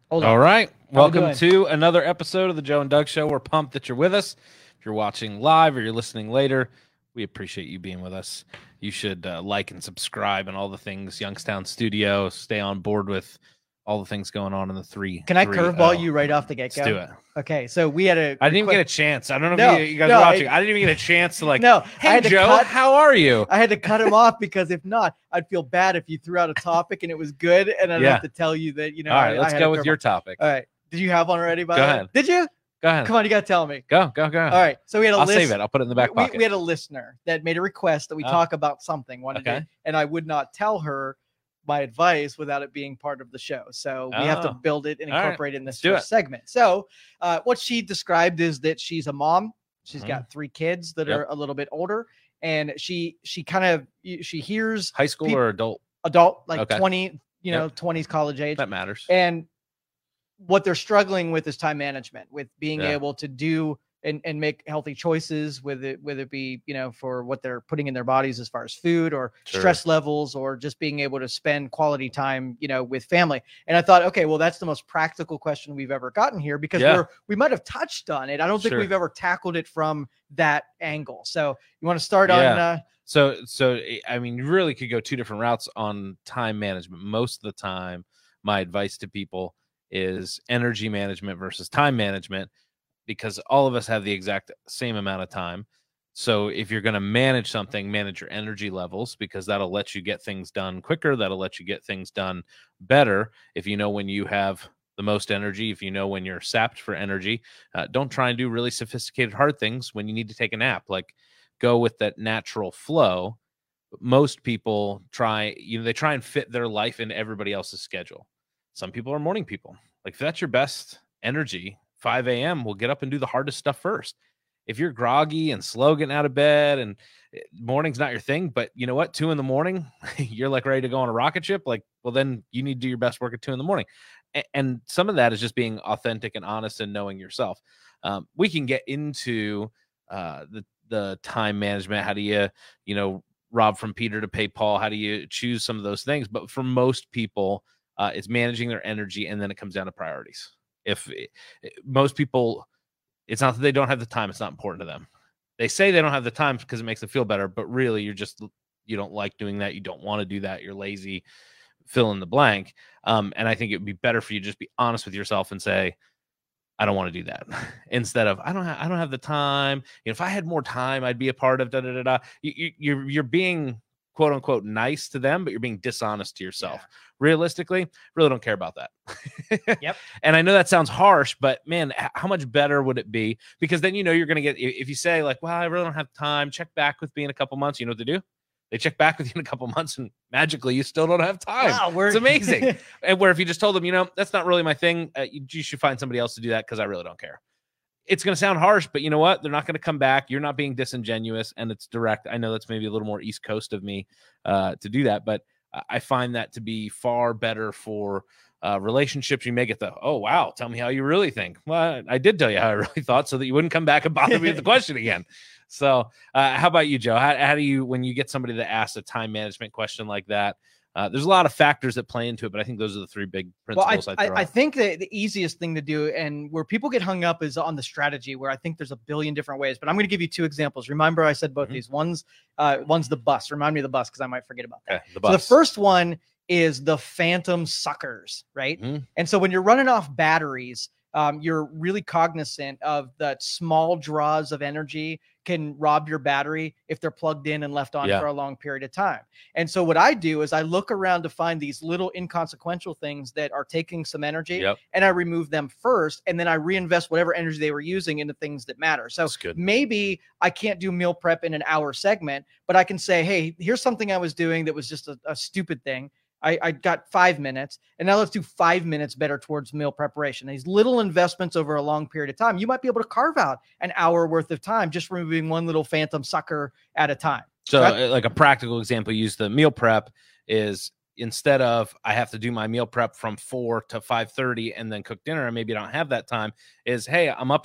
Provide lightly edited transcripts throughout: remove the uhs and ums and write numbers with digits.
Hold on. All right. How we Welcome doing? to another episode of the Joe and Doug Show. We're pumped that you're with us. If you're watching live or you're listening later, we appreciate you being with us. You should like and subscribe and all the things Youngstown Studio. Stay on board with all the things going on in the three. Can I 3-0. curveball you right off the get Let's do go? it. Okay, so we had a. I didn't even get a chance. I don't know No, if you guys no, are watching. I didn't even get a chance to No, I hey, had to Joe, cut- how are you? I had to cut him off because if not, I'd feel bad if you threw out a topic and it was good, and I'd Yeah. have to tell you that All right, let's I had go a with your curveball. topic. All right, did you have one already? By Go the way? ahead. Did you? Go ahead. Come on, you gotta tell me. Go. All right, so we had a I'll list. save it. I'll put it in the back pocket. We had a listener that made a request that we Oh. talk about something. Okay. And I would not tell her my advice without it being part of the show. So we have to Oh. build it and All right. incorporate it in this Let's do first segment. So what she described is that she's a mom. She's Mhm. got 3 kids that Yep. are a little bit older, and she hears High school peop- or adult? adult like Okay. 20, Yep. 20s college age, That matters. and what they're struggling with is time management, with being Yeah. able to do and make healthy choices, whether it be, for what they're putting in their bodies as far as food or Sure. stress levels, or just being able to spend quality time, with family. And I thought, okay, well, that's the most practical question we've ever gotten here, because Yeah. we might have touched on it. I don't think Sure. we've ever tackled it from that angle. So you want to start Yeah. on, So I mean, you really could go 2 different routes on time management. Most of the time, my advice to people is energy management versus time management, because all of us have the exact same amount of time. So if you're going to manage something, manage your energy levels, because that'll let you get things done quicker. That'll let you get things done better. If you know when you have the most energy, if you know when you're sapped for energy, don't try and do really sophisticated hard things when you need to take a nap. Like, go with that natural flow. Most people try and fit their life into everybody else's schedule. Some people are morning people. Like, if that's your best energy, 5 a.m. will get up and do the hardest stuff first. If you're groggy and slow getting out of bed and morning's not your thing, but you know what, 2 a.m, you're like ready to go on a rocket ship, like, well, then you need to do your best work at 2 a.m. And some of that is just being authentic and honest and knowing yourself. We can get into the time management. How do you rob from Peter to pay Paul? How do you choose some of those things? But for most people, it's managing their energy, and then it comes down to priorities. If most people, it's not that they don't have the time, it's not important to them. They say they don't have the time because it makes them feel better, but really you don't like doing that. You don't want to do that. You're lazy, fill in the blank. And I think it would be better for you to just be honest with yourself and say, I don't want to do that, instead of I don't have the time. If I had more time, I'd be a part of You're being quote unquote nice to them, but you're being dishonest to yourself. Yeah. Realistically, really don't care about that. Yep. And I know that sounds harsh, but man, how much better would it be? Because then you're going to get, if you say like, well, I really don't have time, check back with me in a couple months. You know what they do? They check back with you in a couple months, and magically you still don't have time. Wow, it's amazing. And where if you just told them, that's not really my thing, you should find somebody else to do that because I really don't care. It's going to sound harsh, but you know what? They're not going to come back. You're not being disingenuous, and it's direct. I know that's maybe a little more East Coast of me to do that, but I find that to be far better for relationships. You may get oh, wow, tell me how you really think. Well, I did tell you how I really thought so that you wouldn't come back and bother me with the question again. So how about you, Joe? How do you, when you get somebody that asks a time management question like that, there's a lot of factors that play into it, but I think those are the 3 big principles. I think that the easiest thing to do, and where people get hung up, is on the strategy, where I think there's a billion different ways, but I'm going to give you 2 examples. Remember, I said both these. One's the bus. Remind me of the bus, because I might forget about that. Okay, the bus. So the first one is the phantom suckers, right? Mm-hmm. And so when you're running off batteries, you're really cognizant of that small draws of energy can rob your battery if they're plugged in and left on for a long period of time. And so what I do is I look around to find these little inconsequential things that are taking some energy, and I remove them first, and then I reinvest whatever energy they were using into things that matter. So maybe I can't do meal prep in an hour segment, but I can say, hey, here's something I was doing that was just a stupid thing. I got 5 minutes, and now let's do 5 minutes better towards meal preparation. These little investments over a long period of time, you might be able to carve out an hour worth of time just removing one little phantom sucker at a time. So like a practical example, use the meal prep is, instead of I have to do my meal prep from 4 to 5:30 and then cook dinner, and maybe I don't have that time, is, hey, I'm up at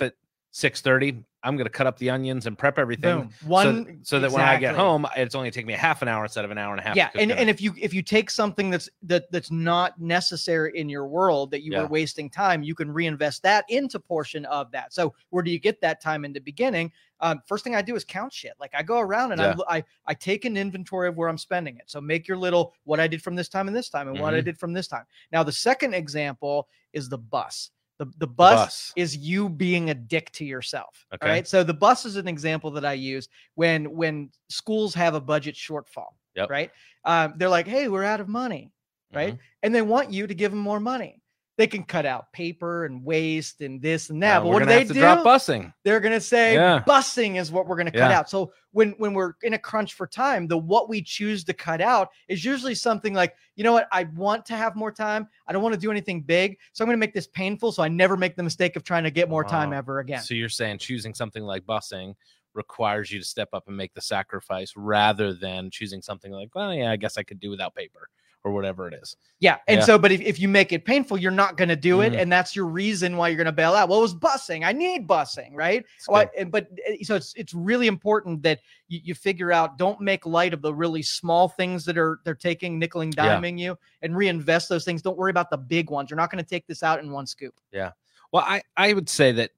6:30, I'm going to cut up the onions and prep everything. Boom. So that when I get home, it's only take me a half an hour instead of an hour and a half. Yeah. And if you take something that's not necessary in your world that you were wasting time, you can reinvest that into portion of that. So where do you get that time in the beginning? First thing I do is count shit. Like I go around and I take an inventory of where I'm spending it. So make your little, what I did from this time and this time and what I did from this time. Now, the second example is the bus. The bus is you being a dick to yourself. Okay. Right. So the bus is an example that I use when schools have a budget shortfall. Yep. Right. They're like, hey, we're out of money. Right. And they want you to give them more money. They can cut out paper and waste and this and that. But what do they do? Drop busing. They're going to say busing is what we're going to cut out. So when we're in a crunch for time, what we choose to cut out is usually something like, you know what? I want to have more time. I don't want to do anything big. So I'm going to make this painful so I never make the mistake of trying to get more time ever again. So you're saying choosing something like busing requires you to step up and make the sacrifice rather than choosing something like, well, yeah, I guess I could do without paper. Or whatever it is. Yeah. And so, but if you make it painful, you're not going to do it. And that's your reason why you're going to bail out. Well, it was busing. I need busing. Right. So it's really important that you figure out, don't make light of the really small things that they're taking, nickel and diming you, and reinvest those things. Don't worry about the big ones. You're not going to take this out in one scoop. Yeah. Well, I would say that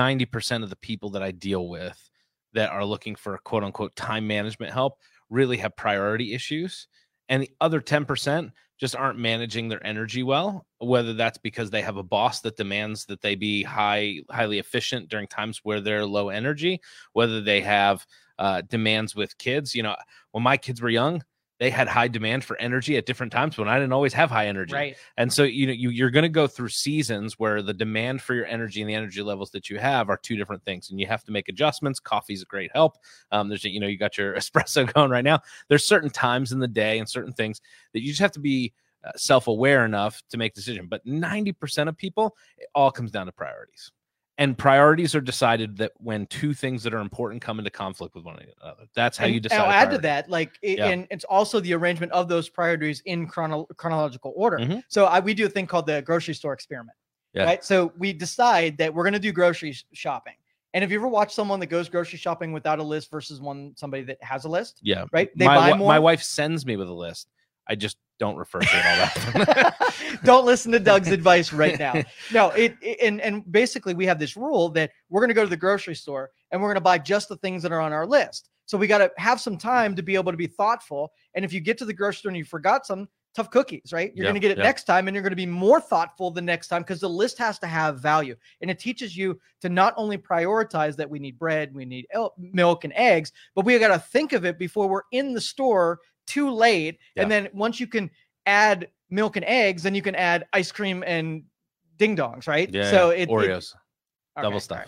90% of the people that I deal with that are looking for quote unquote time management help really have priority issues. And the other 10% just aren't managing their energy well, whether that's because they have a boss that demands that they be highly efficient during times where they're low energy, whether they have demands with kids. You know, when my kids were young, they had high demand for energy at different times when I didn't always have high energy. Right. And so, you're going to go through seasons where the demand for your energy and the energy levels that you have are two different things. And you have to make adjustments. Coffee's a great help. There's, you got your espresso going right now. There's certain times in the day and certain things that you just have to be self-aware enough to make decisions. But 90% of people, it all comes down to priorities. And priorities are decided that when two things that are important come into conflict with one another. That's how you decide. I'll add to that, and it's also the arrangement of those priorities in chronological order. So we do a thing called the grocery store experiment. Right. So we decide that we're going to do grocery shopping. And have you ever watched someone that goes grocery shopping without a list versus somebody that has a list? Yeah. Right. They buy more. My wife sends me with a list. I just don't refer to it all that. Don't listen to Doug's advice right now. No, and basically we have this rule that we're going to go to the grocery store and we're going to buy just the things that are on our list. So we got to have some time to be able to be thoughtful. And if you get to the grocery store and you forgot some, tough cookies, right? You're going to get it next time, and you're going to be more thoughtful the next time because the list has to have value. And it teaches you to not only prioritize that we need bread, we need milk and eggs, but we got to think of it before we're in the store too late. And then once you can add milk and eggs, then you can add ice cream and ding dongs, right? So Oreos, double stuff.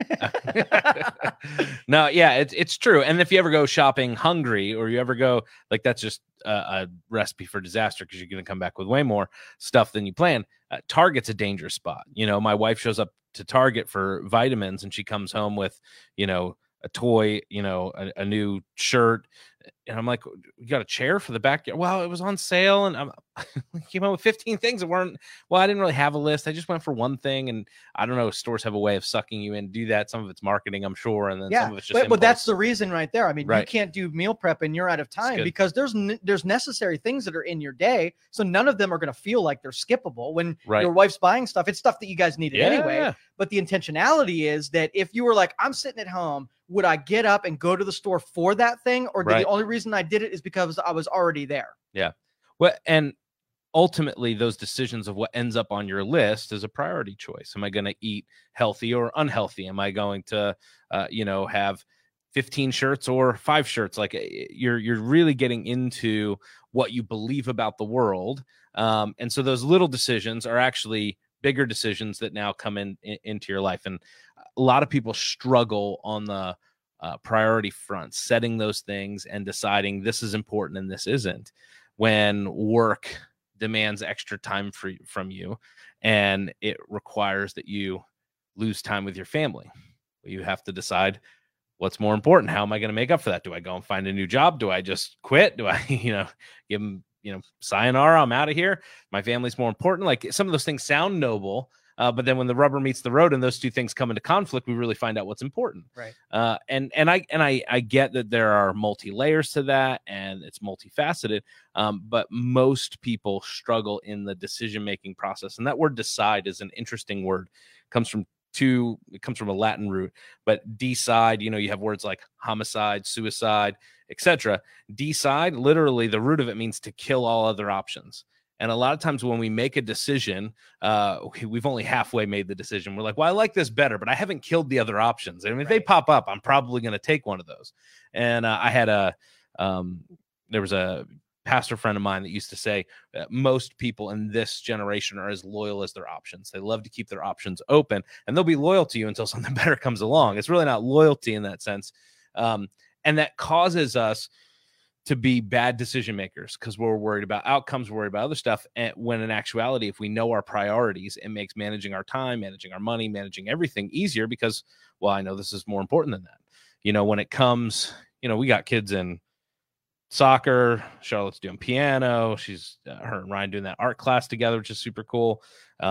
No, it's true. And if you ever go shopping hungry, or you ever go that's just a recipe for disaster because you're going to come back with way more stuff than you planned. Target's a dangerous spot. My wife shows up to Target for vitamins and she comes home with, a toy, a new shirt. And I'm like, you got a chair for the backyard? Well, it was on sale. And I came out with 15 things that weren't, I didn't really have a list. I just went for one thing. And I don't know, stores have a way of sucking you in, do that. Some of it's marketing, I'm sure. And then some of it's just but that's the reason right there. I mean, you can't do meal prep and you're out of time because there's necessary things that are in your day. So none of them are going to feel like they're skippable. When your wife's buying stuff, it's stuff that you guys needed anyway. But the intentionality is that if you were like, I'm sitting at home, would I get up and go to the store for that thing? Or the only reason I did it is because I was already there? Yeah. Well, and ultimately those decisions of what ends up on your list is a priority choice. Am I going to eat healthy or unhealthy? Am I going to, have 15 shirts or 5 shirts? Like you're really getting into what you believe about the world. And so those little decisions are actually bigger decisions that now come into your life. And a lot of people struggle on the priority front, setting those things and deciding this is important and this isn't, when work demands extra time from you and it requires that you lose time with your family. You have to decide what's more important. How am I going to make up for that? Do I go and find a new job? Do I just quit? Do I, give them, sayonara, I'm out of here. My family's more important. Like some of those things sound noble, But then when the rubber meets the road and those two things come into conflict, we really find out what's important. Right. And I get that there are multi-layers to that and it's multifaceted. But most people struggle in the decision-making process. And that word decide is an interesting word. It comes from a Latin root, but decide, you have words like homicide, suicide, etc. Decide, literally, the root of it means to kill all other options. And a lot of times when we make a decision, we've only halfway made the decision. We're like, well, I like this better, but I haven't killed the other options. And if they pop up, I'm probably going to take one of those. And I had there was a pastor friend of mine that used to say that most people in this generation are as loyal as their options. They love to keep their options open, and they'll be loyal to you until something better comes along. It's really not loyalty in that sense. And that causes us to be bad decision makers because we're worried about outcomes, we're worried about other stuff. And when in actuality, if we know our priorities, it makes managing our time, managing our money, managing everything easier because, well, I know this is more important than that. When it comes, we got kids in soccer, Charlotte's doing piano, she's her and Ryan doing that art class together, which is super cool.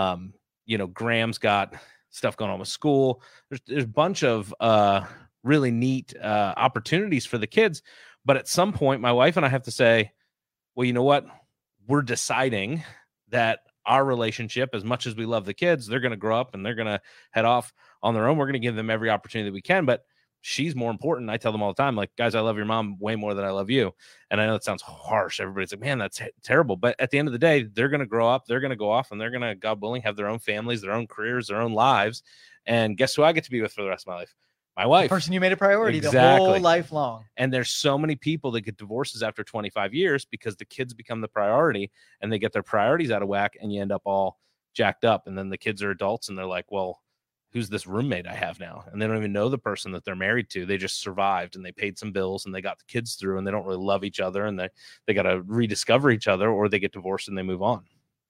Graham's got stuff going on with school. There's a bunch of really neat opportunities for the kids, but at some point my wife and I have to say, well, you know what, we're deciding that our relationship, as much as we love the kids, they're going to grow up and they're going to head off on their own. We're going to give them every opportunity that we can, but she's more important. I tell them all the time, like, guys, I love your mom way more than I love you. And I know it sounds harsh. Everybody's like, man, that's terrible. But at the end of the day, they're going to grow up, they're going to go off, and they're going to, God willing, have their own families, their own careers, their own lives. And guess who I get to be with for the rest of my life? My wife. The person you made a priority the whole life long. And there's so many people that get divorces after 25 years because the kids become the priority and they get their priorities out of whack and you end up all jacked up. And then the kids are adults and they're like, well, who's this roommate I have now? And they don't even know the person that they're married to. They just survived and they paid some bills and they got the kids through and they don't really love each other and they got to rediscover each other, or they get divorced and they move on.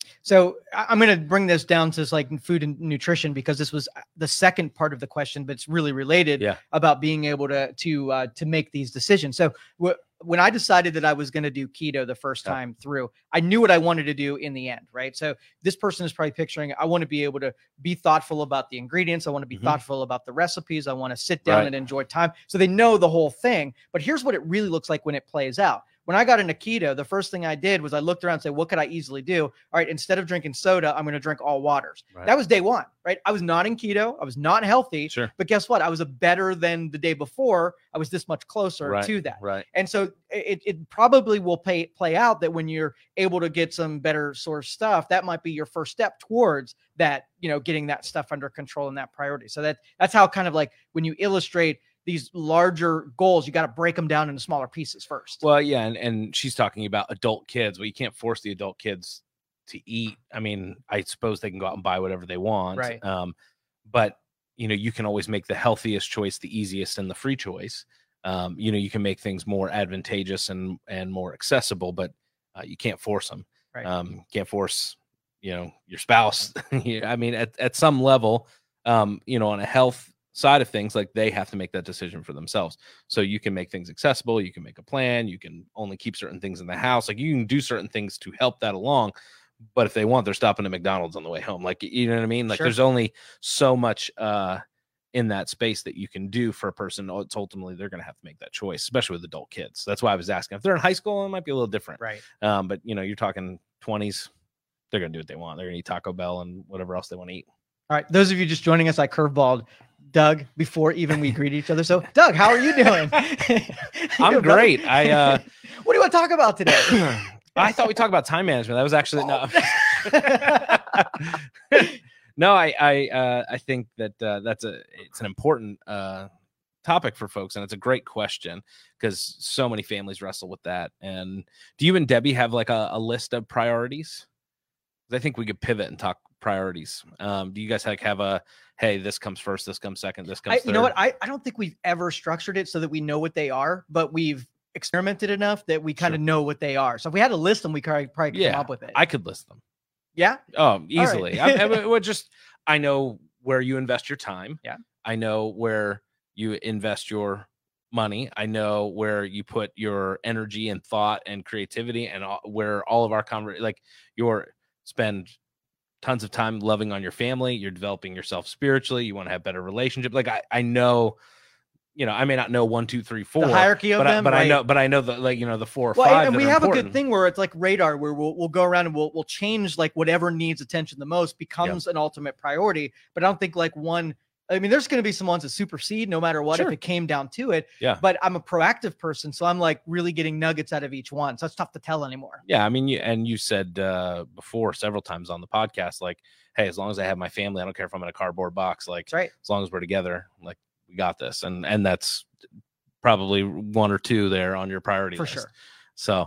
So I'm going to bring this down to like food and nutrition because this was the second part of the question, but it's really related about being able to make these decisions. So when I decided that I was going to do keto the first time through, I knew what I wanted to do in the end, right? So this person is probably picturing, I want to be able to be thoughtful about the ingredients. I want to be thoughtful about the recipes. I want to sit down and enjoy time. So they know the whole thing, but here's what it really looks like when it plays out. When I got into keto, the first thing I did was I looked around and said, what could I easily do? All right, instead of drinking soda, I'm going to drink all waters. Right. That was day one, right? I was not in keto. I was not healthy. Sure. But guess what? I was better than the day before. I was this much closer to that. Right. And so it probably will play out that when you're able to get some better source stuff, that might be your first step towards that, getting that stuff under control and that priority. So that's how kind of like when you illustrate these larger goals, you got to break them down into smaller pieces first. Well, yeah. And she's talking about adult kids. Well, you can't force the adult kids to eat. I mean, I suppose they can go out and buy whatever they want. Right. But you can always make the healthiest choice, the easiest, and the free choice. You can make things more advantageous and more accessible, but you can't force them. Right. Can't force, your spouse. I mean, at some level, on a health side of things, like they have to make that decision for themselves. So you can make things accessible, you can make a plan, you can only keep certain things in the house, like you can do certain things to help that along. But if they want, they're stopping at McDonald's on the way home. Like, you know what I mean? Like There's only so much in that space that you can do for a person. It's ultimately they're going to have to make that choice, especially with adult kids. That's why I was asking. If they're in high school, it might be a little different. Right. But you're talking 20s, they're going to do what they want. They're going to eat Taco Bell and whatever else they want to eat. All right. Those of you just joining us, I curveballed Doug before even we greet each other. So Doug, how are you doing? I'm great. What do you want to talk about today? I thought we talked about time management. That was actually no. No, I think that it's an important topic for folks, and it's a great question because so many families wrestle with that. And do you and Debbie have like a list of priorities? I think we could pivot and talk priorities. Do you guys have a, hey, this comes first, this comes second, this comes third? You know what? I don't think we've ever structured it so that we know what they are, but we've experimented enough that we kind of know what they are. So if we had to list them, we probably could come up with it. I could list them. Yeah. Oh, easily. I know where you invest your time. Yeah. I know where you invest your money. I know where you put your energy and thought and creativity, and where all of our spend tons of time loving on your family. You're developing yourself spiritually. You want to have better relationship. Like I know, I may not know 1, 2, 3, 4 the hierarchy of them, but right. I know the, like, the 4 or 5. And we have important. a good thing where it's like radar, where we'll go around and we'll change, like whatever needs attention the most becomes an ultimate priority. But I don't think like one. I mean, there's going to be some ones that supersede no matter what, if it came down to it. Yeah. But I'm a proactive person, so I'm like really getting nuggets out of each one. So it's tough to tell anymore. Yeah. I mean, you said before several times on the podcast, like, hey, as long as I have my family, I don't care if I'm in a cardboard box. Like, that's right. As long as we're together, like, we got this. And that's probably 1 or 2 there on your priority list. For sure. So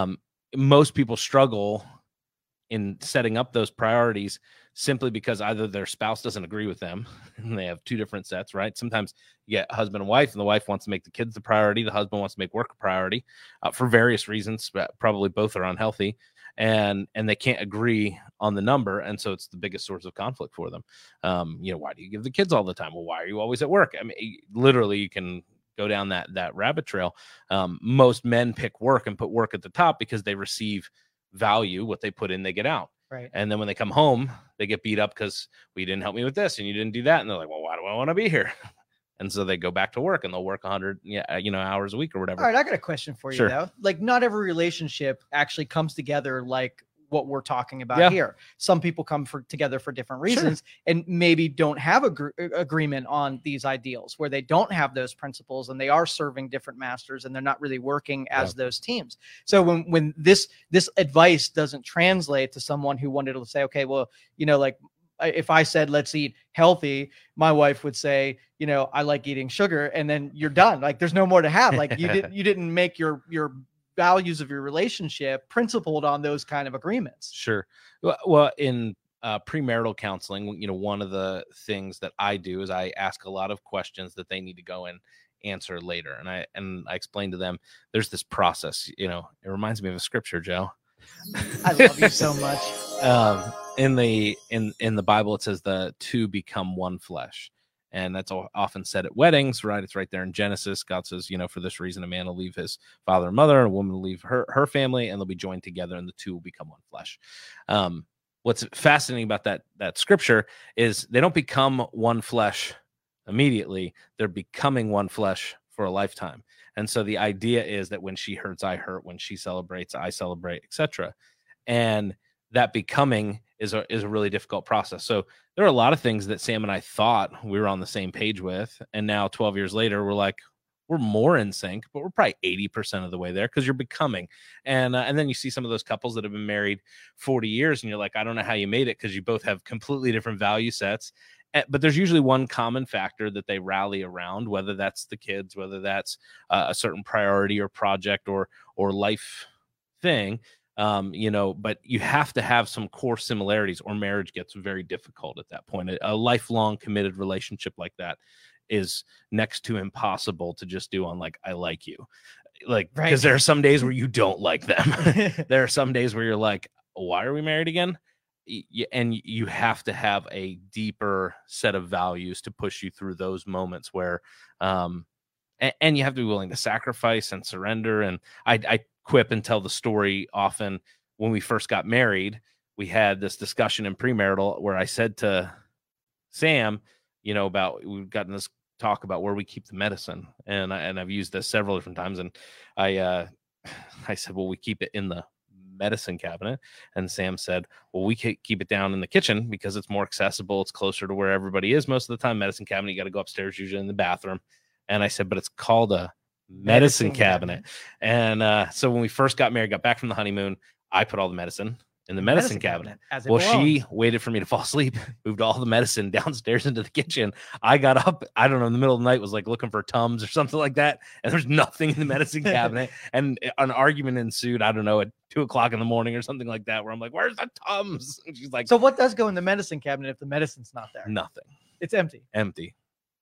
most people struggle in setting up those priorities simply because either their spouse doesn't agree with them and they have 2 different sets, right? Sometimes you get husband and wife, and the wife wants to make the kids the priority. The husband wants to make work a priority for various reasons, but probably both are unhealthy, and they can't agree on the number. And so it's the biggest source of conflict for them. Why do you give the kids all the time? Well, why are you always at work? I mean, literally you can go down that rabbit trail. Most men pick work and put work at the top because they receive value. What they put in, they get out. Right. And then when they come home, they get beat up because we didn't help me with this and you didn't do that. And they're like, well, why do I want to be here? And so they go back to work and they'll work 100 hours a week or whatever. All right, I got a question for you though. Like, not every relationship actually comes together like what we're talking about here. Some people come together for different reasons and maybe don't have agreement on these ideals, where they don't have those principles and they are serving different masters and they're not really working as those teams. So when this advice doesn't translate to someone who wanted to say, okay, well, like if I said, let's eat healthy, my wife would say, I like eating sugar, and then you're done. Like, there's no more to have. Like, you didn't make your values of your relationship principled on those kind of agreements. Sure. Well, in premarital counseling, one of the things that I do is I ask a lot of questions that they need to go and answer later. And I explain to them, there's this process, it reminds me of a scripture, Joe. I love you so much. In the Bible, it says the 2 become one flesh. And that's often said at weddings, right? It's right there in Genesis. God says, for this reason, a man will leave his father and mother, and a woman will leave her family, and they'll be joined together, and the 2 will become one flesh. What's fascinating about that scripture is they don't become one flesh immediately. They're becoming one flesh for a lifetime. And so the idea is that when she hurts, I hurt. When she celebrates, I celebrate, etc. And that becoming is a really difficult process. So there are a lot of things that Sam and I thought we were on the same page with, and now 12 years later, we're more in sync, but we're probably 80% of the way there because you're becoming. And then you see some of those couples that have been married 40 years, and you're like, I don't know how you made it, because you both have completely different value sets. But there's usually one common factor that they rally around, whether that's the kids, whether that's a certain priority or project or life thing. But you have to have some core similarities, or marriage gets very difficult at that point. A lifelong committed relationship like that is next to impossible to just do on, like, I like you. Like, because there are some days where you don't like them. There are some days where you're like, why are we married again? And you have to have a deeper set of values to push you through those moments where, and you have to be willing to sacrifice and surrender. And I quip and tell the story often. When we first got married, we had this discussion in premarital where I said to Sam, we've gotten this talk about where we keep the medicine. And I've used this several different times. And I said, well, we keep it in the medicine cabinet. And Sam said, well, we keep it down in the kitchen because it's more accessible. It's closer to where everybody is most of the time. Medicine cabinet, you got to go upstairs, usually in the bathroom. And I said, but it's called a medicine cabinet. And so when we first got married, got back from the honeymoon, I put all the medicine in the medicine cabinet. Well, she waited for me to fall asleep, moved all the medicine downstairs into the kitchen. I got up, I don't know, in the middle of the night, was like looking for Tums or something like that. And there's nothing in the medicine cabinet. And an argument ensued, I don't know, at 2:00 in the morning or something like that, where I'm like, where's the Tums? And she's like, so what does go in the medicine cabinet if the medicine's not there? Nothing. It's empty. Empty.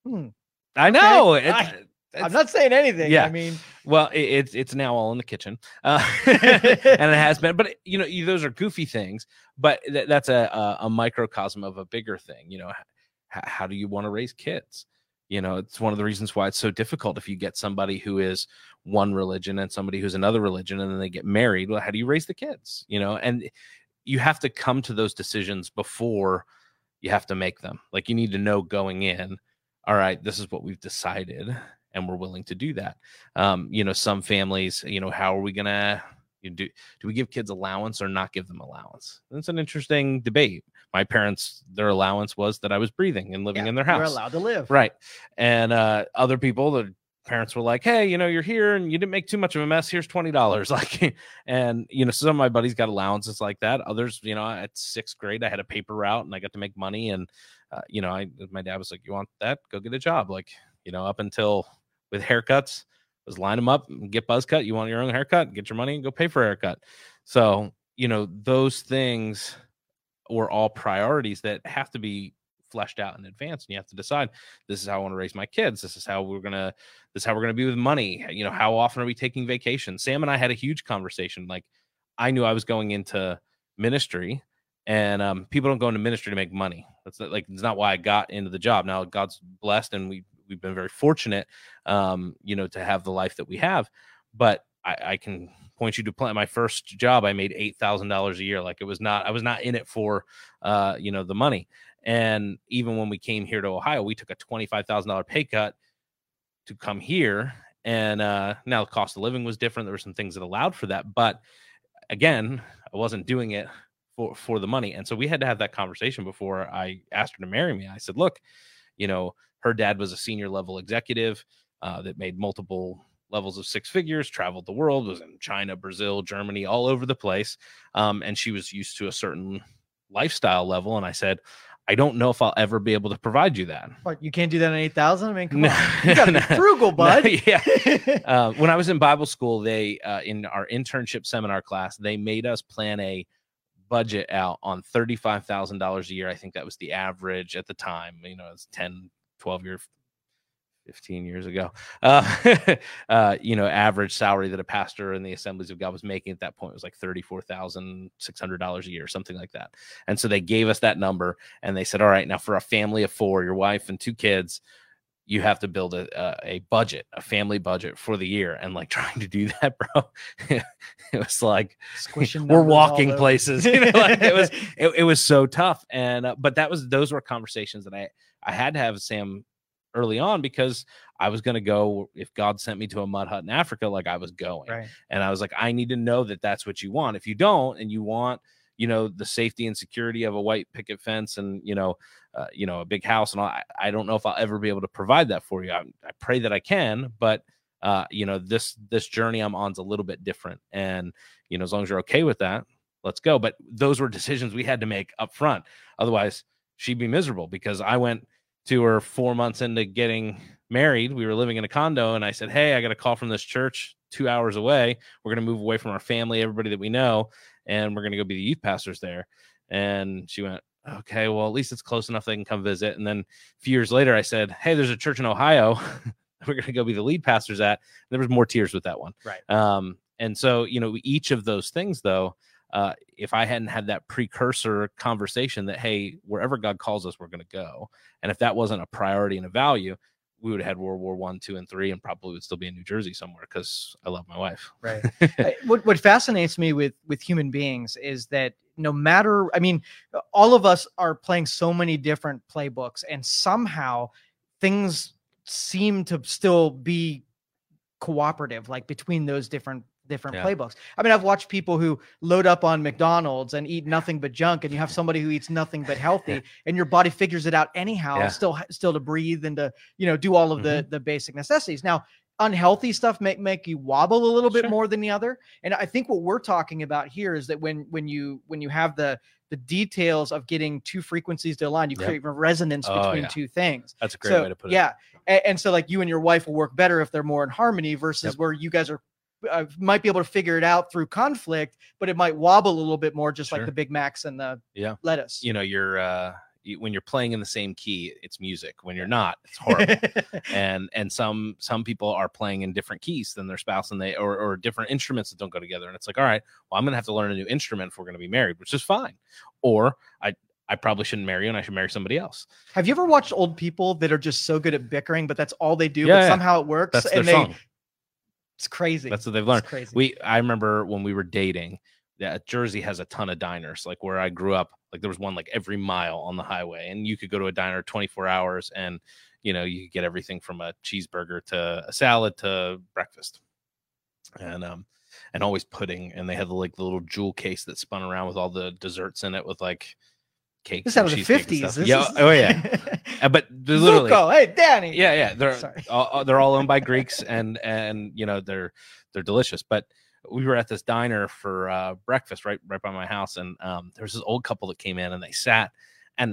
I know. Okay. I'm not saying anything. Yeah. I mean, well, it's now all in the kitchen, and it has been. But those are goofy things. But that's a microcosm of a bigger thing. How do you want to raise kids? It's one of the reasons why it's so difficult. If you get somebody who is one religion and somebody who's another religion, and then they get married, well, how do you raise the kids? And you have to come to those decisions before you have to make them. Like, you need to know going in, all right, this is what we've decided, and we're willing to do that. Some families, how are we gonna do we give kids allowance or not give them allowance? That's an interesting debate. My parents, their allowance was that I was breathing and living in their house. You're allowed to live, right? And other people, the parents were like, hey, you're here and you didn't make too much of a mess, here's $20. Like, and some of my buddies got allowances like that. Others, at 6th grade, I had a paper route and I got to make money. And my dad was like, you want that, go get a job. Like, up until with haircuts, was line them up and get buzz cut. You want your own haircut, get your money and go pay for a haircut. So those things were all priorities that have to be fleshed out in advance, and you have to decide, this is how I want to raise my kids, this is how we're gonna be with money. How often are we taking vacation? Sam and I had a huge conversation. Like, I knew I was going into ministry, and people don't go into ministry to make money. It's not why I got into the job. Now God's blessed, and we've been very fortunate to have the life that we have, but I can point you to my first job. I made $8,000 a year. Like, I was not in it for the money. And even when we came here to Ohio, we took a $25,000 pay cut to come here. And now the cost of living was different. There were some things that allowed for that. But again, I wasn't doing it for the money. And so we had to have that conversation before I asked her to marry me. I said, look, her dad was a senior level executive that made multiple levels of 6 figures, traveled the world, was in China, Brazil, Germany, all over the place. And she was used to a certain lifestyle level. And I said, I don't know if I'll ever be able to provide you that. What, you can't do that on 8,000? I mean, come on. You gotta be frugal, bud. When I was in Bible school, they in our internship seminar class, they made us plan a budget out on $35,000 a year. I think that was the average at the time. It's 10, 12 years, 15 years ago, average salary that a pastor in the Assemblies of God was making at that point was like $34,600 a year, something like that. And so they gave us that number, and they said, all right, now for a family of 4, your wife and 2 kids, you have to build a budget, a family budget for the year. And like, trying to do that, bro, it was like we're walking places. It was so tough. And but those were conversations that I had to have with Sam early on, because I was going to go, if God sent me to a mud hut in Africa, like, I was going. Right. And I was like, I need to know that that's what you want. If you don't, and you want, the safety and security of a white picket fence and, a big house and all, I don't know if I'll ever be able to provide that for you. I pray that I can, but this journey I'm on is a little bit different. And, as long as you're okay with that, let's go. But those were decisions we had to make up front. Otherwise she'd be miserable, because I went to her 4 months into getting married. We were living in a condo, and I said, hey, I got a call from this church 2 hours away. We're going to move away from our family, everybody that we know, and we're going to go be the youth pastors there. And she went, okay, well, at least it's close enough they can come visit. And then a few years later, I said, hey, there's a church in Ohio we're going to go be the lead pastors at. There was more tears with that one. Right. And so, each of those things, though, if I hadn't had that precursor conversation that, hey, wherever God calls us, we're going to go. And if that wasn't a priority and a value, we would have had World War I, II, and III, and probably would still be in New Jersey somewhere, because I love my wife. Right. What fascinates me with human beings is that no matter, all of us are playing so many different playbooks, and somehow things seem to still be cooperative, like between those different playbooks. I've watched people who load up on McDonald's and eat nothing but junk, and you have somebody who eats nothing but healthy, and your body figures it out anyhow, still to breathe and to, do all of the basic necessities. Now, unhealthy stuff make you wobble a little bit more than the other. And I think what we're talking about here is that when you have the details of getting 2 frequencies to align, you create a resonance between 2 things. That's a great way to put it. Yeah. And so like you and your wife will work better if they're more in harmony versus where you guys are might be able to figure it out through conflict, but it might wobble a little bit more, just like the Big Macs and the lettuce. You're when you're playing in the same key, it's music. When you're not, it's horrible. and some people are playing in different keys than their spouse, and or different instruments that don't go together. And it's like, all right, well, I'm gonna have to learn a new instrument if we're gonna be married, which is fine. Or I probably shouldn't marry you, and I should marry somebody else. Have you ever watched old people that are just so good at bickering, but that's all they do, but somehow it works? That's their song. It's crazy. That's what they've learned. It's crazy. I remember when we were dating, yeah, Jersey has a ton of diners. Like where I grew up, like there was one like every mile on the highway, and you could go to a diner 24 hours and, you know, you could get everything from a cheeseburger to a salad to breakfast. And always pudding. And they had like the little jewel case that spun around with all the desserts in it with like cakes. This is out of the 50s. Yeah. Oh yeah. But they're literally, Zuko, hey, Danny. Yeah. They're all owned by Greeks and, you know, they're delicious. But we were at this diner for breakfast right by my house. And there was this old couple that came in and they sat, and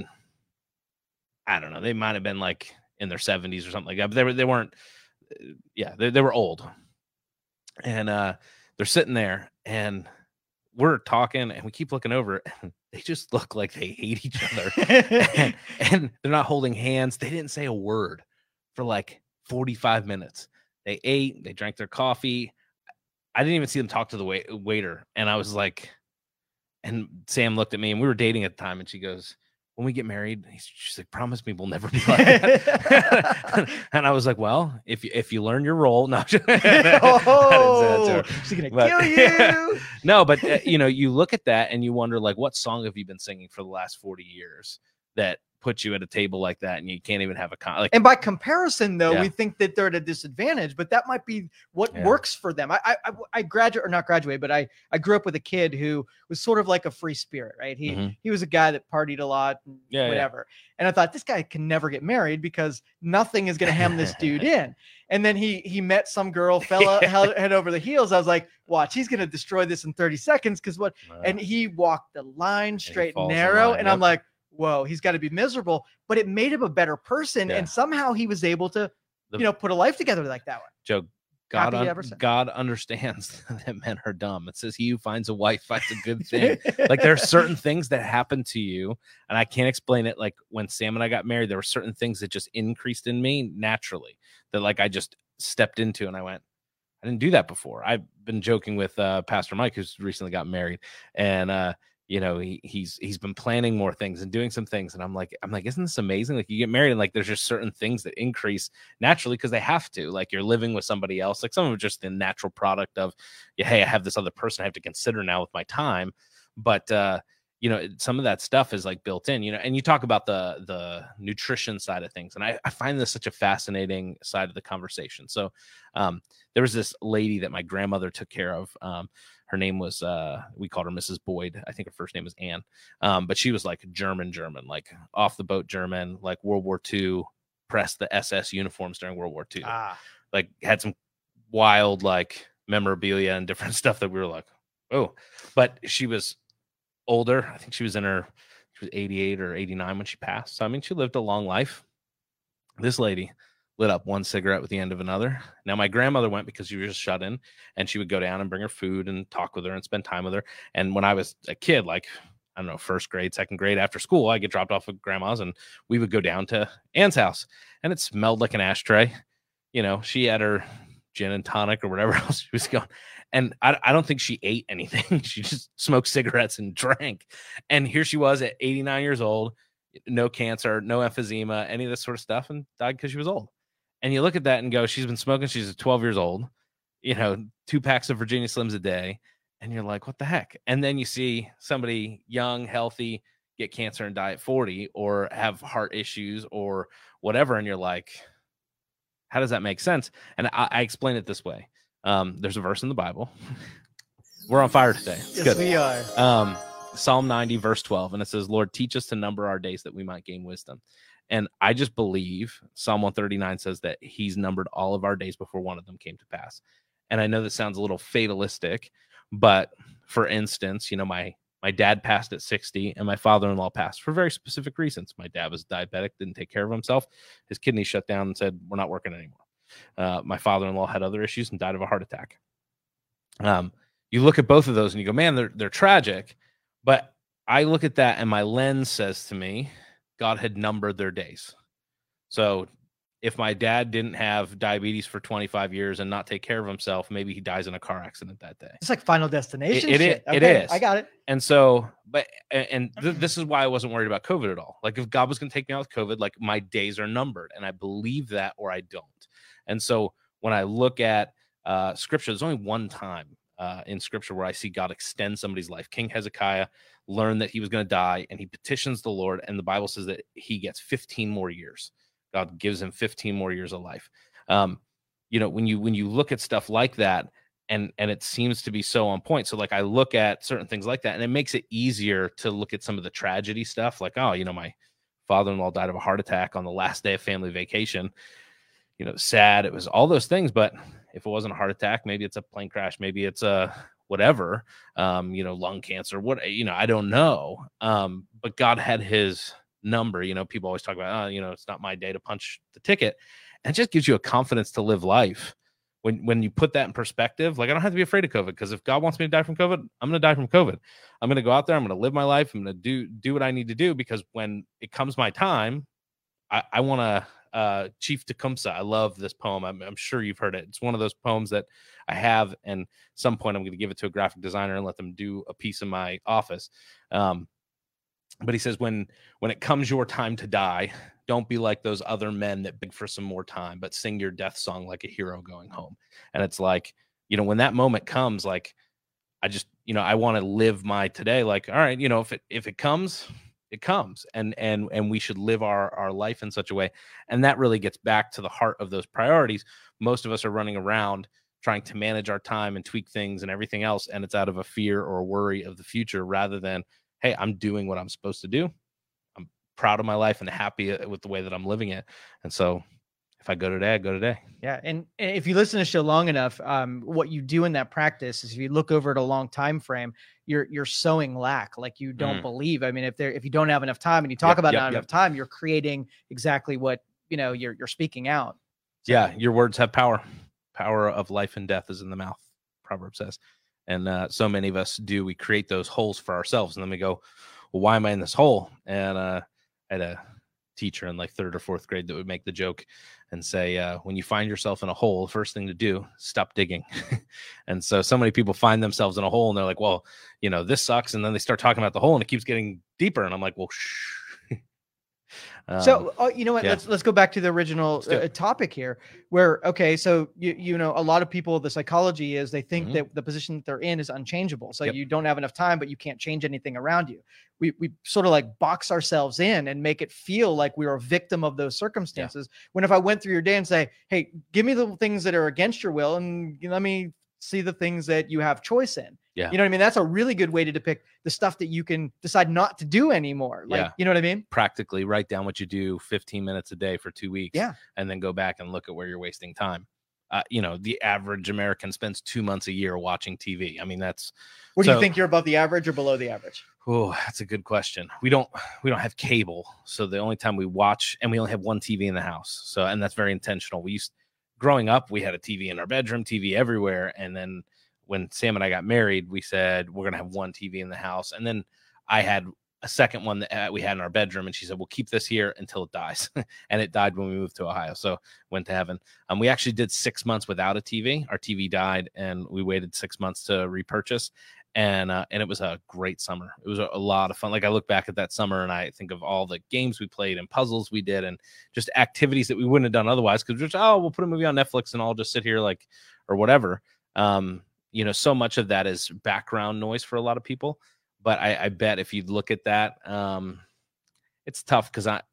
I don't know, they might've been like in their 70s or something like that, but they weren't, they were old. And they're sitting there and we're talking and we keep looking over and they just look like they hate each other. and they're not holding hands. They didn't say a word for like 45 minutes. They ate, they drank their coffee. I didn't even see them talk to the waiter. And I was like, and Sam looked at me, and we were dating at the time, and she goes, when we get married, she's like, promise me we'll never be like that. And I was like, well, if you learn your role, no, she's gonna kill you. No, but you know, you look at that and you wonder, like, what song have you been singing for the last 40 years that puts you at a table like that, and you can't even have a like. And by comparison, though, we think that they're at a disadvantage, but that might be what works for them. I graduate or not graduate, but I grew up with a kid who was sort of like a free spirit, right? He was a guy that partied a lot, and whatever. And I thought, this guy can never get married because nothing is going to hem this dude in. And then he met some girl, fell head over the heels. I was like, watch, he's going to destroy this in 30 seconds. Because and he walked the line straight and narrow. And I'm like, whoa, he's got to be miserable, but it made him a better person. And somehow he was able to, put a life together like that one. Joe, God understands that men are dumb. It says he who finds a wife finds a good thing. Like there are certain things that happen to you, and I can't explain it. Like when Sam and I got married, there were certain things that just increased in me naturally that like I just stepped into, and I went, I didn't do that before. I've been joking with Pastor Mike, who's recently got married, and you know, he's been planning more things and doing some things. And I'm like, isn't this amazing? Like you get married and like, there's just certain things that increase naturally because they have to, like you're living with somebody else. Like some of it's just the natural product of, hey, I have this other person I have to consider now with my time. But, you know, some of that stuff is like built in, you know, and you talk about the nutrition side of things. And I find this such a fascinating side of the conversation. So there was this lady that my grandmother took care of. Her name was, we called her Mrs. Boyd. I think her first name was Anne. But she was like German, like off the boat German, like World War II, pressed the SS uniforms during World War II. Like had some wild like memorabilia and different stuff that we were like, oh, but she was older. I think she was 88 or 89 when she passed. So, I mean, she lived a long life. This lady lit up one cigarette with the end of another. Now, my grandmother went because she was just shut in, and she would go down and bring her food and talk with her and spend time with her. And when I was a kid, like, I don't know, first grade, second grade, after school, I get dropped off at grandma's and we would go down to Anne's house, and it smelled like an ashtray. You know, she had her gin and tonic or whatever else she was going. And I don't think she ate anything. She just smoked cigarettes and drank. And here she was at 89 years old, no cancer, no emphysema, any of this sort of stuff, and died because she was old. And you look at that and go, she's been smoking. She's 12 years old, 2 packs of Virginia Slims a day. And you're like, what the heck? And then you see somebody young, healthy, get cancer and die at 40 or have heart issues or whatever. And you're like, how does that make sense? And I explain it this way. There's a verse in the Bible. We're on fire today. It's yes, good. We are. Psalm 90, verse 12. And it says, Lord, teach us to number our days that we might gain wisdom. And I just believe Psalm 139 says that he's numbered all of our days before one of them came to pass. And I know that sounds a little fatalistic, but for instance, my dad passed at 60 and my father-in-law passed for very specific reasons. My dad was diabetic, didn't take care of himself. His kidneys shut down and said, we're not working anymore. My father-in-law had other issues and died of a heart attack. You look at both of those and you go, man, they're tragic. But I look at that and my lens says to me, God had numbered their days. So if my dad didn't have diabetes for 25 years and not take care of himself, maybe he dies in a car accident that day. It's like Final Destination. It is. I got it. And so, this is why I wasn't worried about COVID at all. Like if God was going to take me out with COVID, like my days are numbered, and I believe that or I don't. And so when I look at scripture, there's only one time in scripture where I see God extend somebody's life. King Hezekiah learned that he was going to die, and he petitions the Lord, and the Bible says that he gets 15 more years. God gives him 15 more years of life. You know, when you look at stuff like that, and it seems to be so on point. So like I look at certain things like that, and it makes it easier to look at some of the tragedy stuff. Like, oh, you know, my father-in-law died of a heart attack on the last day of family vacation. You know, sad. It was all those things, but if it wasn't a heart attack, maybe it's a plane crash, maybe it's a whatever, you know, lung cancer, what, you know, I don't know. But God had his number. You know, people always talk about, oh, you know, it's not my day to punch the ticket. And it just gives you a confidence to live life. When you put that in perspective, like I don't have to be afraid of COVID, because if God wants me to die from COVID, I'm going to die from COVID. I'm going to go out there. I'm going to live my life. I'm going to do what I need to do, because when it comes my time, I want to, Chief Tecumseh. I love this poem. I'm sure you've heard it. It's one of those poems that I have, and at some point I'm going to give it to a graphic designer and let them do a piece in my office. But he says, when it comes your time to die, don't be like those other men that beg for some more time, but sing your death song like a hero going home. And it's like, you know, when that moment comes, like, I just, you know, I want to live my today. Like, all right, you know, if it comes, it comes, and we should live our life in such a way. And that really gets back to the heart of those priorities. Most of us are running around trying to manage our time and tweak things and everything else, and it's out of a fear or a worry of the future, rather than, hey, I'm doing what I'm supposed to do. I'm proud of my life and happy with the way that I'm living it. And so if I go today, I go today. Yeah. And if you listen to the show long enough, what you do in that practice is, if you look over at a long time frame, you're sowing lack, like you don't believe. I mean, if you don't have enough time, and you talk about not enough time, you're creating exactly what, you know, you're speaking out. So, yeah. Your words have power. Power of life and death is in the mouth, Proverbs says. And so many of us do. We create those holes for ourselves, and then we go, well, why am I in this hole? And I had a teacher in like 3rd or 4th grade that would make the joke and say, when you find yourself in a hole, the first thing to do, stop digging. And so many people find themselves in a hole, and they're like, well, you know, this sucks. And then they start talking about the hole, and it keeps getting deeper. And I'm like, well, shh. So, you know what, yeah. Let's go back to the original topic here, where, okay, so you know, a lot of people, the psychology is they think that the position that they're in is unchangeable. So you don't have enough time, but you can't change anything around you. We sort of like box ourselves in and make it feel like we're a victim of those circumstances. Yeah. When if I went through your day and say, hey, give me the things that are against your will, and let me see the things that you have choice in. Yeah. You know what I mean? That's a really good way to depict the stuff that you can decide not to do anymore. Like, you know what I mean? Practically write down what you do 15 minutes a day for 2 weeks. Yeah. And then go back and look at where you're wasting time. You know, the average American spends 2 months a year watching TV. I mean, that's. What do you think, you're above the average or below the average? Oh, that's a good question. We don't have cable. So the only time we watch, and we only have one TV in the house. So, and that's very intentional. Growing up, we had a TV in our bedroom, TV everywhere. And then when Sam and I got married, we said, we're going to have one TV in the house. And then I had a second one that we had in our bedroom. And she said, we'll keep this here until it dies. And it died when we moved to Ohio. So went to heaven. We actually did 6 months without a TV. Our TV died, and we waited 6 months to repurchase. And it was a great summer. It was a lot of fun. Like, I look back at that summer and I think of all the games we played and puzzles we did and just activities that we wouldn't have done otherwise. Cause we're just, we'll put a movie on Netflix and I'll just sit here like, or whatever. You know, so much of that is background noise for a lot of people, but I bet if you look at that, it's tough. Cause I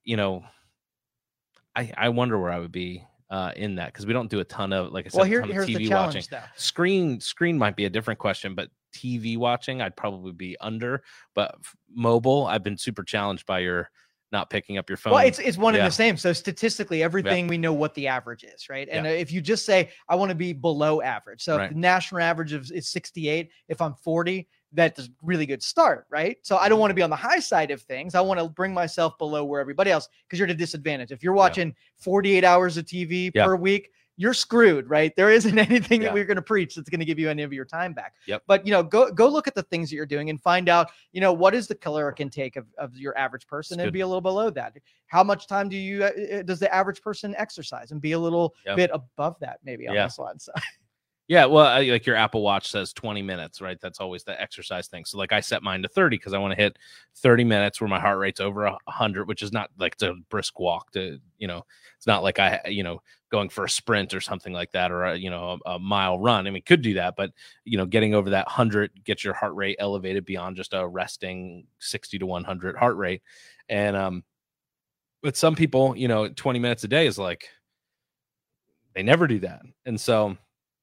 wonder where I would be in that. Cause we don't do a ton of, like I said, well, here's TV the challenge watching. though. Screen might be a different question, but TV watching, I'd probably be under. But mobile, I've been super challenged by your not picking up your phone. Well, it's one and the same. So statistically, everything we know what the average is, right? And if you just say, I want to be below average. So if the national average is 68, if I'm 40, that's a really good start, right? So I don't want to be on the high side of things. I want to bring myself below where everybody else, because you're at a disadvantage. If you're watching 48 hours of TV per week, you're screwed, right? There isn't anything that we're going to preach that's going to give you any of your time back. But, go look at the things that you're doing and find out, what is the caloric intake of your average person, and be a little below that. How much time does the average person exercise, and be a little bit above that, maybe on this line side. Yeah, well, like your Apple Watch says 20 minutes, right? That's always the exercise thing. So like I set mine to 30 because I want to hit 30 minutes where my heart rate's over 100, which is not like it's a brisk walk to, it's not like going for a sprint or something like that, or a mile run. I mean, could do that, but getting over that 100 gets your heart rate elevated beyond just a resting 60 to 100 heart rate. And but some people, 20 minutes a day is like they never do that. And so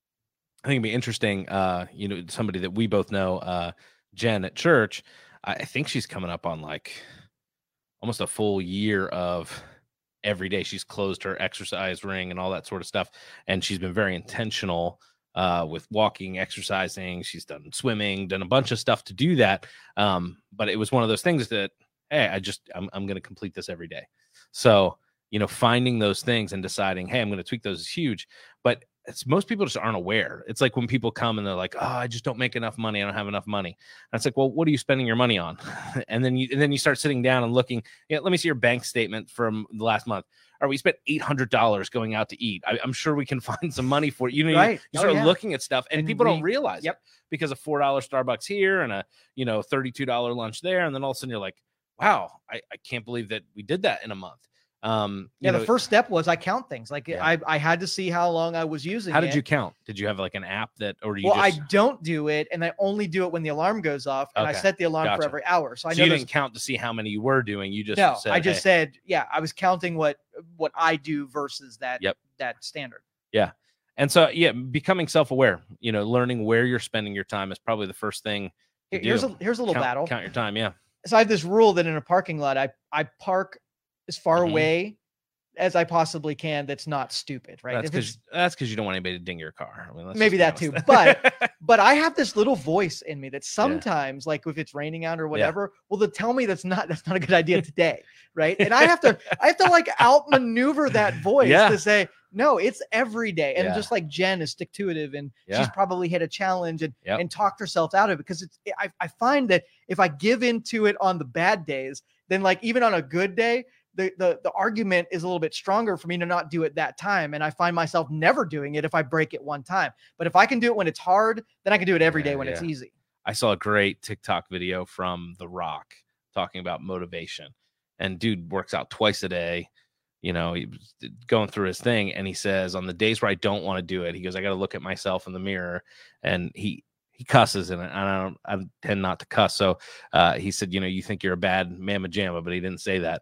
I think it'd be interesting, somebody that we both know, Jen at church, I think she's coming up on like almost a full year of every day. She's closed her exercise ring and all that sort of stuff. And she's been very intentional with walking, exercising. She's done swimming, done a bunch of stuff to do that. But it was one of those things that, hey, I'm going to complete this every day. So, finding those things and deciding, hey, I'm going to tweak those is huge. But most people just aren't aware. It's like when people come and they're like, oh, I just don't make enough money. I don't have enough money. And it's like, well, what are you spending your money on? and then you start sitting down and looking, let me see your bank statement from the last month. Or we spent $800 going out to eat. I'm sure we can find some money for it. Right. You start looking at stuff and people don't realize it because of $4 Starbucks here and a, $32 lunch there. And then all of a sudden you're like, wow, I can't believe that we did that in a month. The first step was I count things. Like I had to see how long I was using it. How did you count? Did you have like an app that, or do you I don't do it. And I only do it when the alarm goes off and I set the alarm for every hour. So I know you didn't count to see how many you were doing. You just said, I just said, I was counting what I do versus that standard. Yeah. And so, becoming self-aware, learning where you're spending your time is probably the first thing. Here's a little battle. Count your time. Yeah. So I have this rule that in a parking lot, I park as far away as I possibly can. That's not stupid, right? That's because you don't want anybody to ding your car. I mean, maybe that too. But I have this little voice in me that sometimes, like if it's raining out or whatever, will tell me that's not a good idea today, right? And I have to like outmaneuver that voice to say, no, it's every day. And just like Jen is stick-to-itive and she's probably hit a challenge and talked herself out of it, because I find that if I give into it on the bad days, then like even on a good day, the argument is a little bit stronger for me to not do it that time. And I find myself never doing it if I break it one time. But if I can do it when it's hard, then I can do it every day when it's easy. I saw a great TikTok video from The Rock talking about motivation. And dude works out twice a day. He was going through his thing. And he says, on the days where I don't want to do it, he goes, I got to look at myself in the mirror. And he cusses in it. I tend not to cuss. So he said, you think you're a bad mamma jamma, but he didn't say that.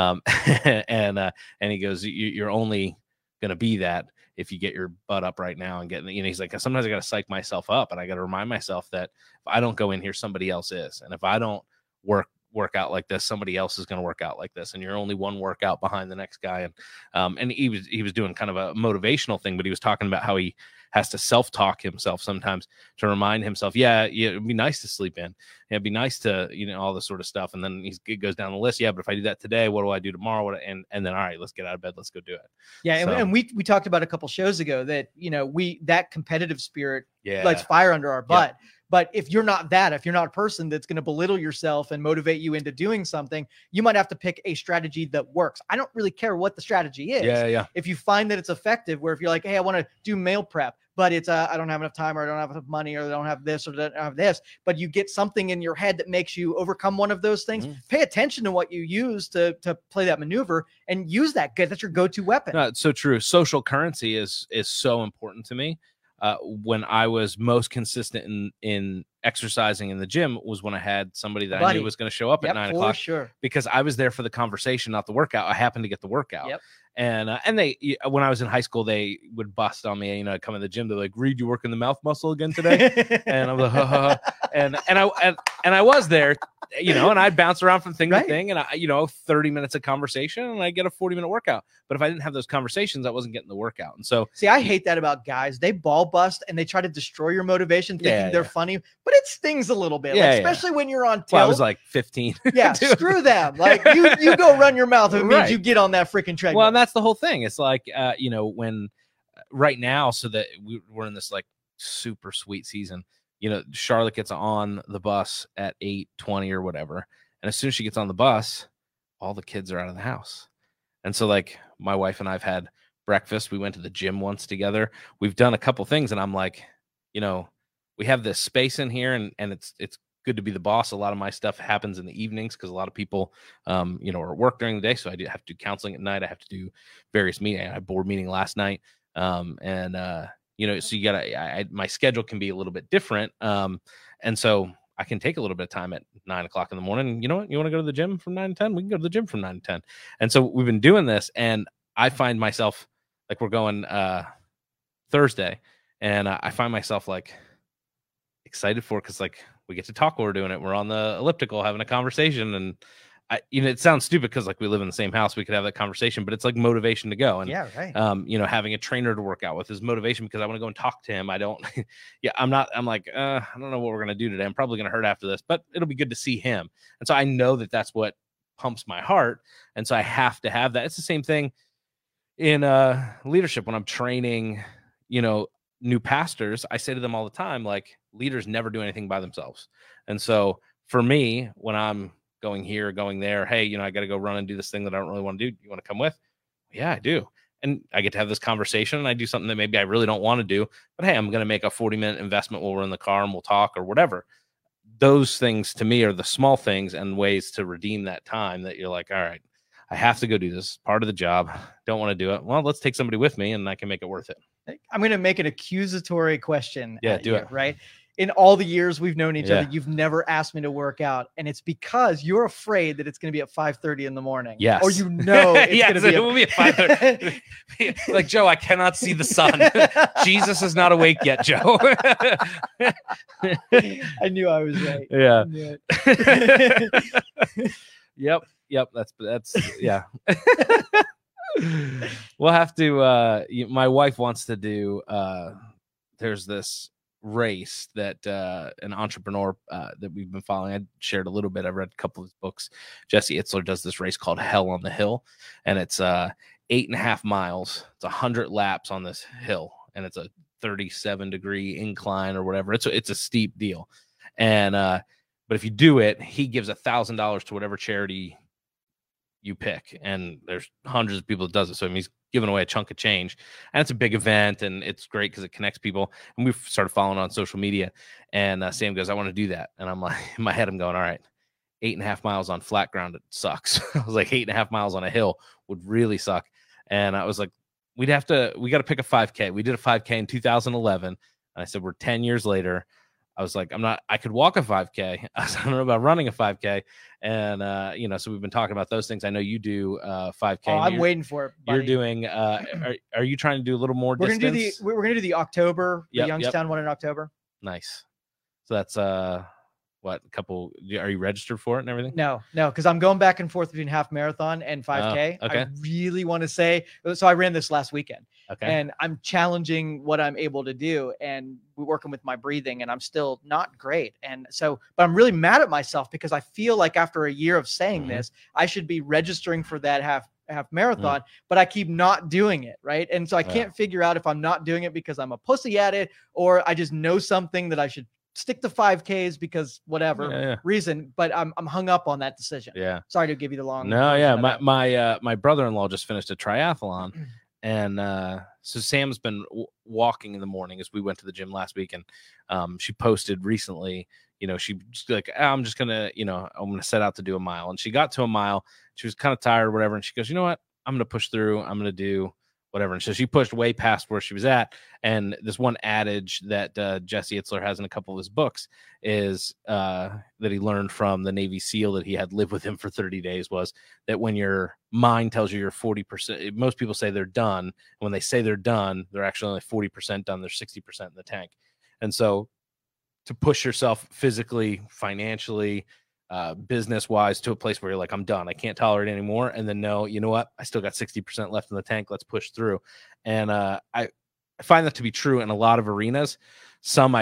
And he goes, you're only going to be that if you get your butt up right now and he's like, sometimes I got to psych myself up and I got to remind myself that if I don't go in here, somebody else is. And if I don't work out like this, somebody else is going to work out like this, and you're only one workout behind the next guy. And he was doing kind of a motivational thing, but he was talking about how he has to self-talk himself sometimes to remind himself, it'd be nice to sleep in. It'd be nice to, all this sort of stuff. And then he goes down the list. Yeah, but if I do that today, what do I do tomorrow? And then, all right, let's get out of bed. Let's go do it. Yeah. So, and we talked about a couple shows ago that, that competitive spirit lights fire under our butt. Yeah. But if you're not if you're not a person that's going to belittle yourself and motivate you into doing something, you might have to pick a strategy that works. I don't really care what the strategy is. Yeah. If you find that it's effective, where if you're like, hey, I want to do meal prep, but it's I don't have enough time, or I don't have enough money, or I don't have this, or I don't have this, but you get something in your head that makes you overcome one of those things. Pay attention to what you use to play that maneuver and use that. That's your go-to weapon. No, it's so true. Social currency is so important to me. When I was most consistent in exercising in the gym was when I had somebody that I knew was going to show up at 9 o'clock, because I was there for the conversation, not the workout. I happened to get the workout. And they, when I was in high school, they would bust on me, I'd come in the gym. They're like, Reed, you working the mouth muscle again today? And I'm like, and I was there, and I'd bounce around from thing to thing, and 30 minutes of conversation, and I get a 40-minute workout. But if I didn't have those conversations, I wasn't getting the workout. And so, see, I hate that about guys. They ball bust and they try to destroy your motivation, thinking they're funny, but it stings a little bit, especially when you're on tilt. Well, I was like 15. Yeah, screw them. Like you go run your mouth. It means you get on that freaking treadmill. Well, and that's the whole thing. It's like, when right now, so that we're in this like super sweet season, Charlotte gets on the bus at 8:20 or whatever. And as soon as she gets on the bus, all the kids are out of the house. And so like my wife and I've had breakfast. We went to the gym once together. We've done a couple things, and I'm like, we have this space in here, and it's good to be the boss. A lot of my stuff happens in the evenings because a lot of people, are at work during the day. So I do have to do counseling at night. I have to do various meetings. I had a board meeting last night. So you gotta, my schedule can be a little bit different. And so I can take a little bit of time at 9 o'clock in the morning. You know what? You want to go to the gym from 9 to 10? We can go to the gym from 9 to 10. And so we've been doing this, and I find myself like, we're going Thursday, and I find myself like excited for, because like we get to talk while we're doing it. We're on the elliptical having a conversation, and it sounds stupid because like we live in the same house, we could have that conversation, but it's like motivation to go. And yeah, right. Having a trainer to work out with is motivation because I want to go and talk to him. I don't, I'm like, I don't know what we're going to do today. I'm probably going to hurt after this, but it'll be good to see him. And so I know that that's what pumps my heart. And so I have to have that. It's the same thing in leadership. When I'm training, new pastors, I say to them all the time, like, leaders never do anything by themselves. And so for me, when I'm going here, going there, hey, I got to go run and do this thing that I don't really want to do. You want to come with? Yeah, I do. And I get to have this conversation, and I do something that maybe I really don't want to do, but hey, I'm going to make a 40-minute investment while we're in the car and we'll talk or whatever. Those things to me are the small things and ways to redeem that time that you're like, all right, I have to go do this. Part of the job. Don't want to do it. Well, let's take somebody with me and I can make it worth it. I'm going to make an accusatory question. Yeah, do it. Right. In all the years we've known each other, you've never asked me to work out. And it's because you're afraid that it's going to be at 5:30 in the morning. Yes. Or it's going to be at 5:30. Like, Joe, I cannot see the sun. Jesus is not awake yet, Joe. I knew I was right. Yeah. Yep. That's yeah. We'll have to, my wife wants to do, there's this race that an entrepreneur that we've been following. I shared a little bit. I've read a couple of his books. Jesse Itzler does this race called Hell on the Hill, and it's 8.5 miles. It's 100 laps on this hill, and it's a 37-degree incline or whatever. It's a steep deal, and but if you do it, he gives $1,000 to whatever charity you pick, and there's hundreds of people that does it. So he's giving away a chunk of change, and it's a big event, and it's great because it connects people. And we've started following on social media, and Sam goes, I want to do that. And I'm like, in my head, I'm going, all right, 8.5 miles on flat ground, it sucks. I was like, 8.5 miles on a hill would really suck. And I was like, we got to pick a 5K. We did a 5K in 2011. And I said, we're 10 years later. I was like, I could walk a 5K. I don't know about running a 5K. And, so we've been talking about those things. I know you do 5K. Oh, I'm waiting for it, buddy. You're doing, are you trying to do a little more distance? We're going to do the October, the Youngstown one in October. Nice. So that's, are you registered for it and everything? No, because I'm going back and forth between half marathon and 5K. Okay. I really want to say, so I ran this last weekend. Okay. And I'm challenging what I'm able to do, and we're working with my breathing, and I'm still not great. And so, but I'm really mad at myself because I feel like after a year of saying this, I should be registering for that half marathon, but I keep not doing it. Right. And so I can't figure out if I'm not doing it because I'm a pussy at it, or I just know something that I should stick to 5Ks because whatever reason, but I'm hung up on that decision. Yeah. Sorry to give you the long. No. Yeah. My brother-in-law just finished a triathlon, and so Sam's been walking in the morning as we went to the gym last week, and she posted recently, she just like, I'm just gonna, I'm gonna set out to do a mile, and she got to a mile. She was kind of tired or whatever, and she goes, you know what? I'm gonna push through. I'm gonna do whatever. And so she pushed way past where she was at. And this one adage that Jesse Itzler has in a couple of his books is that he learned from the Navy SEAL that he had lived with him for 30 days was that when your mind tells you you're 40%, most people say they're done. And when they say they're done, they're actually only 40% done. They're 60% in the tank. And so to push yourself physically, financially, business wise to a place where you're like, I'm done. I can't tolerate it anymore. And then no, you know what? I still got 60% left in the tank. Let's push through. And I find that to be true in a lot of arenas. Some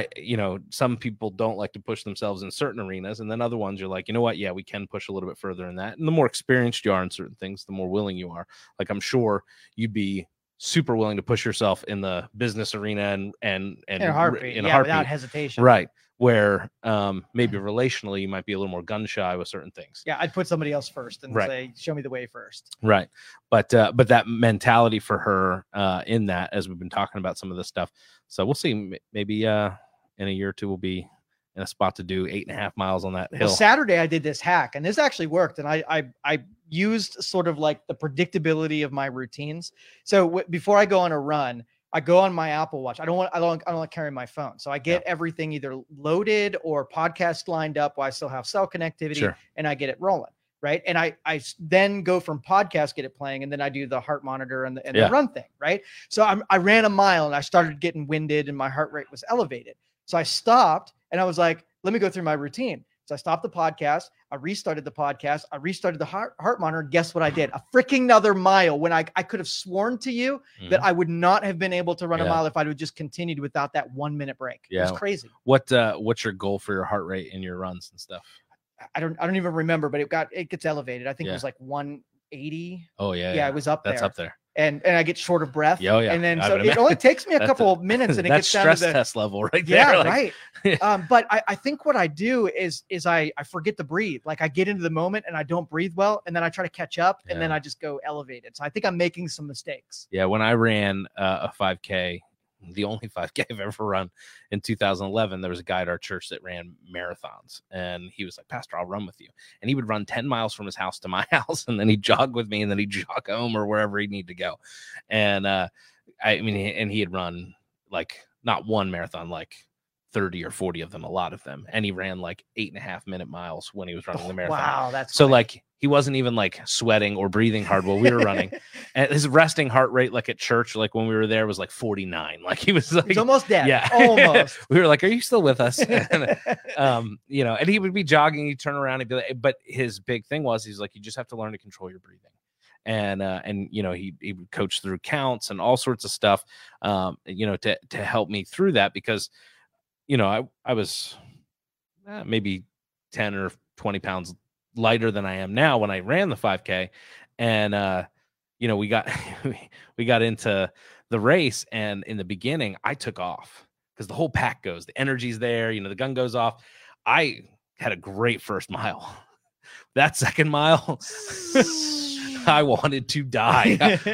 people don't like to push themselves in certain arenas. And then other ones you're like, you know what? Yeah, we can push a little bit further in that. And the more experienced you are in certain things, the more willing you are. Like, I'm sure you'd be super willing to push yourself in the business arena and in a heartbeat, without hesitation. Right. where maybe relationally you might be a little more gun shy with certain things. Yeah, I'd put somebody else first and say, show me the way first. Right. But that mentality for her in that, as we've been talking about some of this stuff. So we'll see. Maybe in a year or two we'll be in a spot to do 8.5 miles on that hill. Well, Saturday I did this hack, and this actually worked. And I used sort of like the predictability of my routines. So before I go on a run, I go on my Apple Watch. I don't like carrying my phone. So I get everything either loaded or podcast lined up while I still have cell connectivity, and I get it rolling. Right. And I then go from podcast, get it playing, and then I do the heart monitor and the run thing. Right. So I ran a mile and I started getting winded and my heart rate was elevated. So I stopped and I was like, let me go through my routine. So I stopped the podcast. I restarted the podcast. I restarted the heart monitor. Guess what I did? A freaking another mile when I could have sworn to you that I would not have been able to run a mile if I would just continued without that 1 minute break. Yeah. It was crazy. What's your goal for your heart rate in your runs and stuff? I don't even remember, but it gets elevated. I think it was like 180. Oh yeah. Yeah, it was up there. That's up there. And I get short of breath. Oh, yeah. And then so it only takes me a couple of minutes and it gets down to the stress test level right there. Yeah, right. But I think what I do is I forget to breathe. Like I get into the moment and I don't breathe well, and then I try to catch up, and then I just go elevated. So I think I'm making some mistakes. Yeah, when I ran a 5K, the only 5K I've ever run in 2011, there was a guy at our church that ran marathons, and he was like, Pastor, I'll run with you. And he would run 10 miles from his house to my house, and then he'd jog with me, and then he'd jog home or wherever he'd need to go. And he had run like not one marathon, like 30 or 40 of them, a lot of them. And he ran like 8.5 minute miles when he was running the marathon. Wow. That's so like, he wasn't even like sweating or breathing hard while we were running. And his resting heart rate, like at church, like when we were there, was like 49. Like he was like, he's almost dead. Yeah. Almost. We were like, are you still with us? And, and he would be jogging. He'd turn around and be like, but his big thing was, he's like, you just have to learn to control your breathing. And he would coach through counts and all sorts of stuff, to help me through that, because, I was maybe 10 or 20 pounds lighter than I am now when I ran the 5K. And, we got into the race, and in the beginning I took off because the whole pack goes, the energy's there, the gun goes off. I had a great first mile. That second mile, I wanted to die.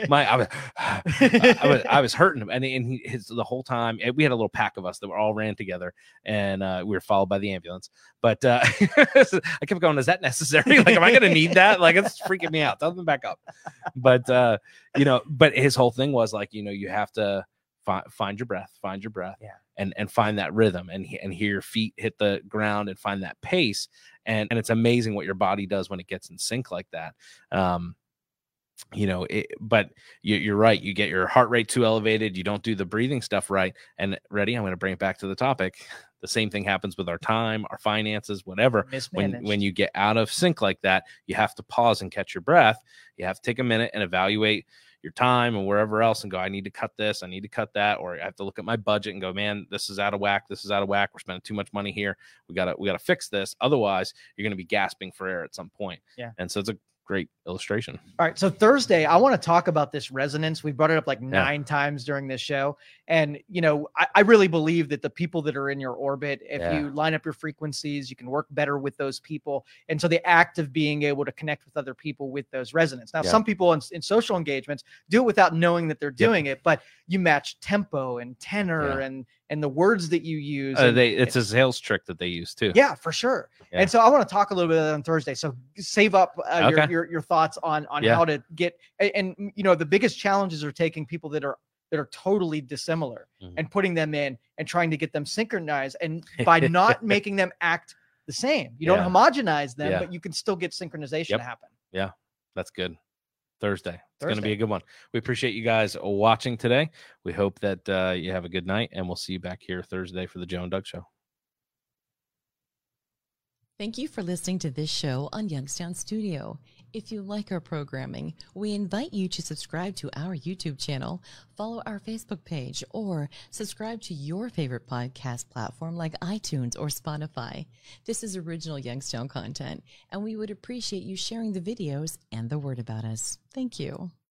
I was hurting him, and the whole time we had a little pack of us that were all ran together, and we were followed by the ambulance. But I kept going, is that necessary? Like, am I going to need that? Like, it's freaking me out. Tell them back up. But but his whole thing was like, you have to find your breath, and find that rhythm, and hear your feet hit the ground and find that pace. And it's amazing what your body does when it gets in sync like that. But you're right. You get your heart rate too elevated. You don't do the breathing stuff right. And ready, I'm going to bring it back to the topic. The same thing happens with our time, our finances, whatever. When you get out of sync like that, you have to pause and catch your breath. You have to take a minute and evaluate your time and wherever else and go, I need to cut this, I need to cut that, or I have to look at my budget and go, man, this is out of whack. We're spending too much money here. We gotta fix this. Otherwise, you're gonna be gasping for air at some point. Yeah. And so it's a great illustration. All right. So Thursday, I want to talk about this resonance. We brought it up like 9 times during this show. And, I really believe that the people that are in your orbit, if you line up your frequencies, you can work better with those people. And so the act of being able to connect with other people with those resonance. Now, some people in social engagements do it without knowing that they're doing it, but you match tempo and tenor and the words that you use. It's a sales trick that they use too. Yeah, for sure. Yeah. And so I want to talk a little bit on Thursday. So save up your thoughts on how to get, and the biggest challenges are taking people that are totally dissimilar and putting them in and trying to get them synchronized, and by not making them act the same. You don't homogenize them, but you can still get synchronization to happen. Yeah, that's good. Thursday. It's going to be a good one. We appreciate you guys watching today. We hope that you have a good night, and we'll see you back here Thursday for the Joe and Doug Show. Thank you for listening to this show on Youngstown Studio. If you like our programming, we invite you to subscribe to our YouTube channel, follow our Facebook page, or subscribe to your favorite podcast platform like iTunes or Spotify. This is original Youngstown content, and we would appreciate you sharing the videos and the word about us. Thank you.